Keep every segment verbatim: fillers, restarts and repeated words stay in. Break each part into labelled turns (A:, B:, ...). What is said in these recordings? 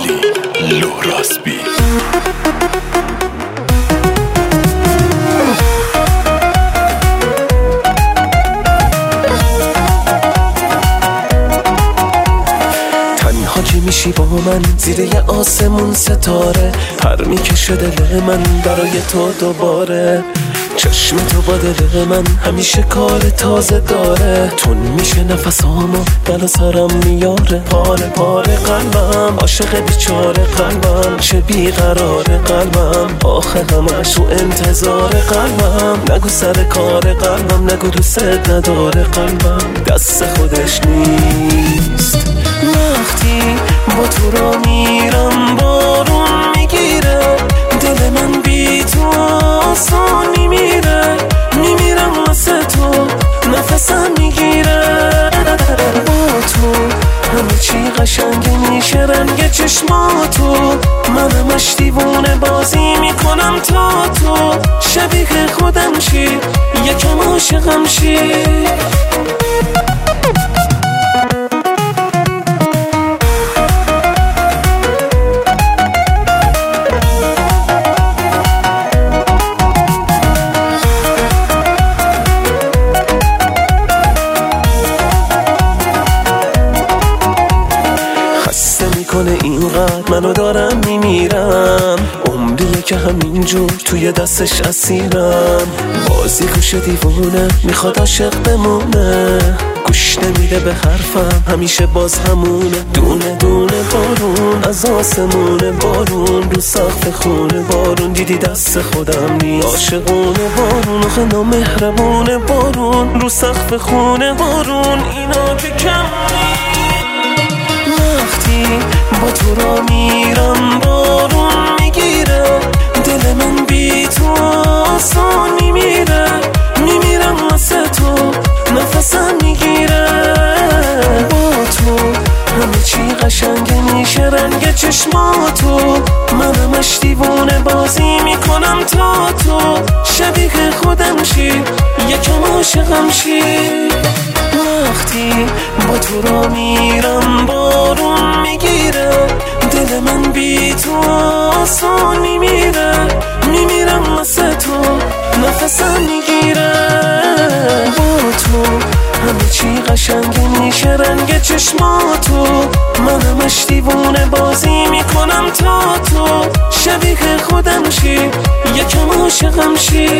A: میدی لو راسبی.
B: که میشی با من زیر یه آسمون ستاره، پر میکشه دل من برای تو دوباره. چشم تو با دل من همیشه کار تازه داره، تون میشه نفسامو دل سرم میاره. پاره پاره قلبم عاشق بیچاره قلبم، چه بیقراره قلبم آخه همش تو انتظار قلبم. نگو سر کار قلبم، نگو دوست نداره قلبم، دست خودش نیست. وقتی با تو را میرم بارون میگیره، دل من بی تو آسان میمیره. میمیرم واسه تو نفسم میگیره. با تو همه چی قشنگ میشه، رنگ چشماتو من همش دیوونه بازی میکنم تا تو شبیه خودم شی، یکم عاشقم شی. کنه اینقدر منو دارم میمیرم، عمریه که همینجور توی دستش اسیرم. بازی گوش دیوونه میخواد عاشق بمونه، گوش نمیده به حرفم همیشه باز همونه. دونه دونه بارون از آسمونه، بارون رو سقف خونه، بارون دیدی دست خودم نیست. عاشقونه بارون آخه نامهربونه، بارون رو سقف خونه، بارون اینا که کم نیست. وقتی با تو را میرم بارون میگیره، دل من بی تو آسان میمیره. میمیرم واسه تو نفسم میگیره. با تو همه چی قشنگ میشه، رنگ چشماتو من همش دیوونه بازی میکنم تا تو شبیه خودم شی، یکم عاشقم شی. وقتی با تو را میرم بارون میگیره، دل من بی تو آسان میمیره. میمیرم واسه تو نفسم میگیره. با تو همه چی قشنگ میشه، رنگ چشماتو من همش دیوونه بازی میکنم تا تو شبیه خودم شی، یکم عاشقم شی.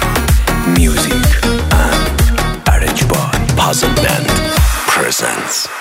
A: Music and arranged by Puzzle Band presents